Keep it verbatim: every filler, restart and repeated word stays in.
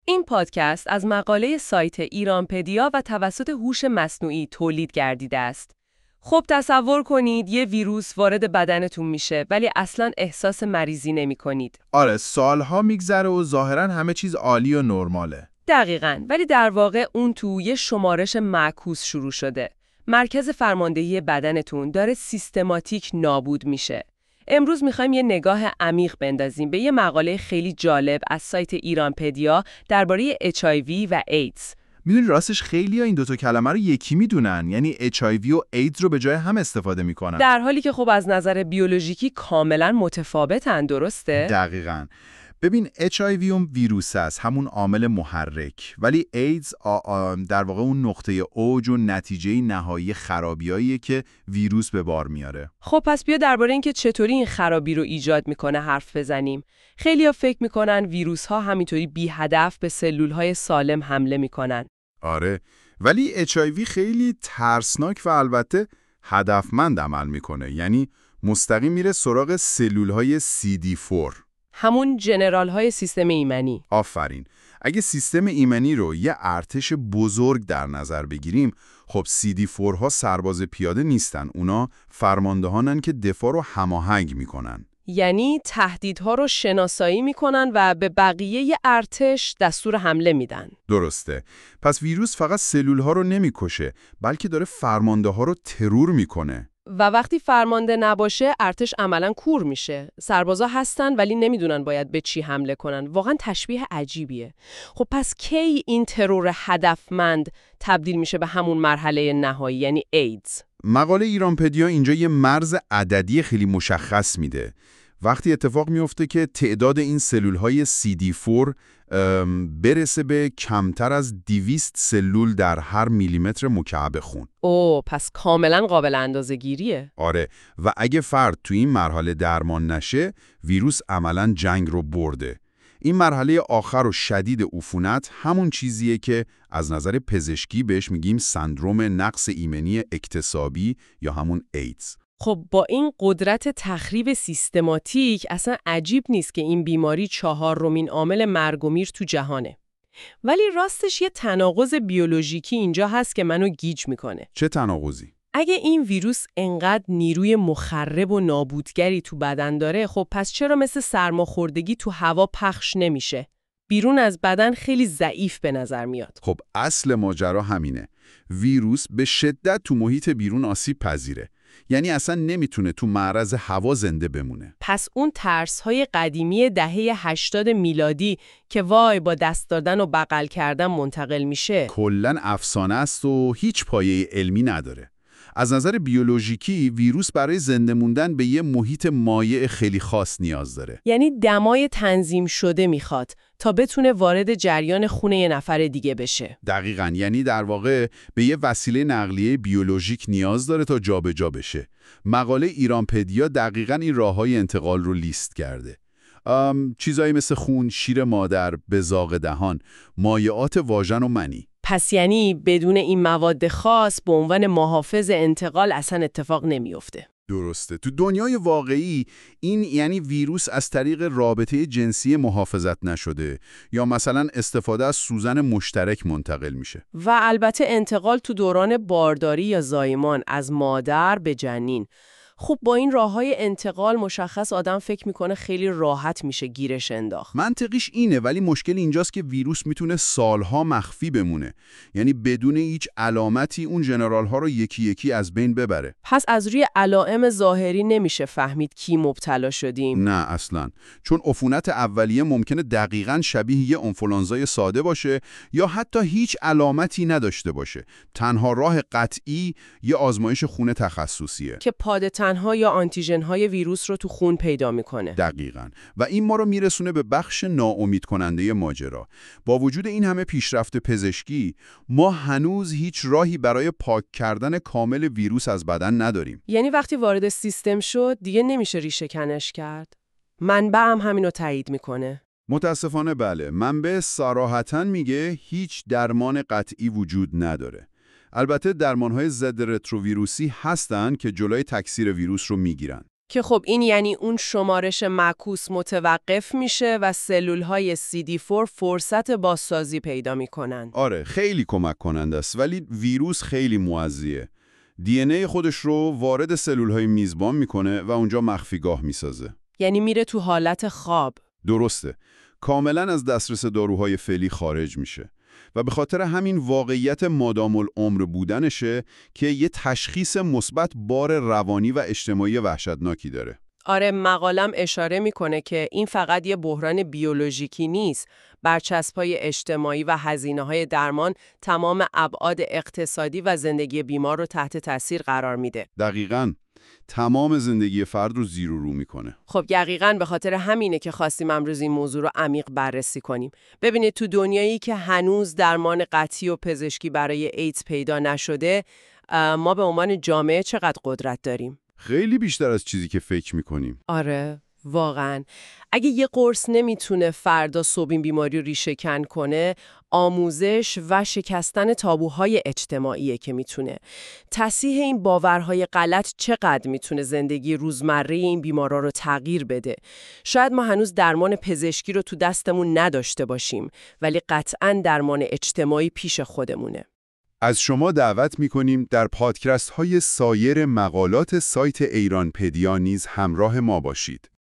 این پادکست از مقاله سایت ایرانپدیا و توسط هوش مصنوعی تولید گردیده است. خب تصور کنید یه ویروس وارد بدنتون میشه ولی اصلاً احساس مریضی نمی کنید. آره، سالها میگذره و ظاهراً همه چیز عالی و نرماله. دقیقاً، ولی در واقع اون تو یه شمارش معکوس شروع شده. مرکز فرماندهی بدنتون داره سیستماتیک نابود میشه. امروز میخوایم یه نگاه عمیق بندازیم به یه مقاله خیلی جالب از سایت ایرانپدیا درباره اچ آی وی و ایدز. میدونی راستش خیلی‌ها این دوتا کلمه رو یکی میدونن، یعنی اچ آی وی و ایدز رو به جای هم استفاده میکنن. در حالی که خب از نظر بیولوژیکی کاملا متفاوتن، درسته؟ دقیقاً. ببین اچ آی وی اون ویروس است، همون عامل محرک، ولی ایدز در واقع اون نقطه اوج و نتیجه نهایی خرابیاییه که ویروس به بار میاره. خب پس بیا درباره اینکه چطوری این خرابی رو ایجاد میکنه حرف بزنیم. خیلی‌ها فکر میکنن ویروس‌ها همینطوری بی هدف به سلول‌های سالم حمله میکنن. آره، ولی اچ آی وی خیلی ترسناک و البته هدفمند عمل میکنه، یعنی مستقیم میره سراغ سلول‌های سی دی فور. همون جنرال های سیستم ایمنی. آفرین. اگه سیستم ایمنی رو یه ارتش بزرگ در نظر بگیریم، خب سی دی فور ها سرباز پیاده نیستن، اونا فرماندهانن که دفاع رو هماهنگ میکنن. یعنی تهدیدها رو شناسایی میکنن و به بقیه ارتش دستور حمله میدن. درسته. پس ویروس فقط سلول ها رو نمیکشه، بلکه داره فرمانده ها رو ترور میکنه. و وقتی فرمانده نباشه ارتش عملاً کور میشه. سربازا هستن ولی نمیدونن باید به چی حمله کنن. واقعاً تشبیه عجیبیه. خب پس کی این ترور هدفمند تبدیل میشه به همون مرحله نهایی، یعنی ایدز؟ مقاله ایرانپدیا اینجا یه مرز عددی خیلی مشخص میده. وقتی اتفاق میفته که تعداد این سلول‌های سی دی فور برسه به کمتر از دویست سلول در هر میلیمتر مکعب خون. اوه، پس کاملا قابل اندازه‌گیریه. آره، و اگه فرد تو این مرحله درمان نشه، ویروس عملاً جنگ رو برده. این مرحله آخر و شدید عفونت همون چیزیه که از نظر پزشکی بهش میگیم سندروم نقص ایمنی اکتسابی یا همون ایدز. خب با این قدرت تخریب سیستماتیک اصلا عجیب نیست که این بیماری چهارمین عامل مرگ و میر تو جهانه. ولی راستش یه تناقض بیولوژیکی اینجا هست که منو گیج میکنه. چه تناقضی؟ اگه این ویروس انقدر نیروی مخرب و نابودگری تو بدن داره، خب پس چرا مثل سرماخوردگی تو هوا پخش نمیشه؟ بیرون از بدن خیلی ضعیف به نظر میاد. خب اصل ماجرا همینه. ویروس به شدت تو محیط بیرون آسیب پذیره. یعنی اصلا نمیتونه تو معرض هوا زنده بمونه. پس اون ترس‌های قدیمی دهه هشتاد میلادی که وای با دست دادن و بغل کردن منتقل میشه، کلاً افسانه است و هیچ پایه علمی نداره. از نظر بیولوژیکی ویروس برای زنده موندن به یه محیط مایع خیلی خاص نیاز داره. یعنی دمای تنظیم شده میخواد تا بتونه وارد جریان خون یه نفر دیگه بشه. دقیقاً، یعنی در واقع به یه وسیله نقلیه بیولوژیک نیاز داره تا جابجا بشه. مقاله ایرانپدیا دقیقاً این راههای انتقال رو لیست کرده. چیزایی مثل خون، شیر مادر، بزاق دهان، مایعات واژن و منی. پس یعنی بدون این مواد خاص به عنوان محافظ انتقال اصلا اتفاق نمیفته. درسته. تو دنیای واقعی این یعنی ویروس از طریق رابطه جنسی محافظت نشده یا مثلا استفاده از سوزن مشترک منتقل میشه. و البته انتقال تو دوران بارداری یا زایمان از مادر به جنین. خب با این راههای انتقال مشخص آدم فکر میکنه خیلی راحت میشه گیرش انداخت. منطقیش اینه، ولی مشکل اینجاست که ویروس میتونه سالها مخفی بمونه. یعنی بدون هیچ علامتی اون ژنرال ها رو یکی یکی از بین ببره. پس از روی علائم ظاهری نمیشه فهمید کی مبتلا شدیم؟ نه اصلاً. چون عفونت اولیه ممکنه دقیقاً شبیه یه آنفولانزای ساده باشه یا حتی هیچ علامتی نداشته باشه. تنها راه قطعی یه آزمایش خون تخصصیه که پاده تنها یا آنتیژن های ویروس رو تو خون پیدا میکنه. دقیقاً. و این ما رو میرسونه به بخش ناامید کننده ماجرا. با وجود این همه پیشرفت پزشکی، ما هنوز هیچ راهی برای پاک کردن کامل ویروس از بدن نداریم. یعنی وقتی وارد سیستم شد دیگه نمیشه ریشه کنش کرد. منبع هم همینو تایید میکنه. متاسفانه بله. منبع صراحتاً میگه هیچ درمان قطعی وجود نداره. البته درمان‌های ضد رتروویروسی هستن که جلوی تکثیر ویروس رو میگیرن. که خب این یعنی اون شمارش معکوس متوقف میشه و سلولهای سی دی فور فرصت بازسازی پیدا میکنن. آره، خیلی کمک کننده است، ولی ویروس خیلی موذیه. دی ان ای خودش رو وارد سلولهای میزبان میکنه و اونجا مخفیگاه میسازه. یعنی میره تو حالت خواب. درسته. کاملا از دسترس داروهای فعلی خارج میشه. و به خاطر همین واقعیت مادام العمر بودنشه که یه تشخیص مثبت بار روانی و اجتماعی وحشتناکی داره. آره، مقالم اشاره میکنه که این فقط یه بحران بیولوژیکی نیست. برچسب‌های اجتماعی و هزینه‌های درمان تمام ابعاد اقتصادی و زندگی بیمار رو تحت تاثیر قرار میده. دقیقاً. تمام زندگی فرد رو زیر و رو میکنه. خب دقیقاً به خاطر همینه که خواستیم امروز این موضوع رو عمیق بررسی کنیم. ببینید تو دنیایی که هنوز درمان قطعی و پزشکی برای ایدز پیدا نشده، ما به عنوان جامعه چقدر قدرت داریم؟ خیلی بیشتر از چیزی که فکر میکنیم. آره، واقعاً. اگه یه قرص نمیتونه فردا صبح این بیماری رو ریشه کن کنه، آموزش و شکستن تابوهای اجتماعیه که میتونه. تصحیح این باورهای غلط چقدر میتونه زندگی روزمره این بیمارا رو تغییر بده. شاید ما هنوز درمان پزشکی رو تو دستمون نداشته باشیم، ولی قطعاً درمان اجتماعی پیش خودمونه. از شما دعوت می‌کنیم در پادکست های سایر مقالات سایت ایرانپدیا نیز همراه ما باشید.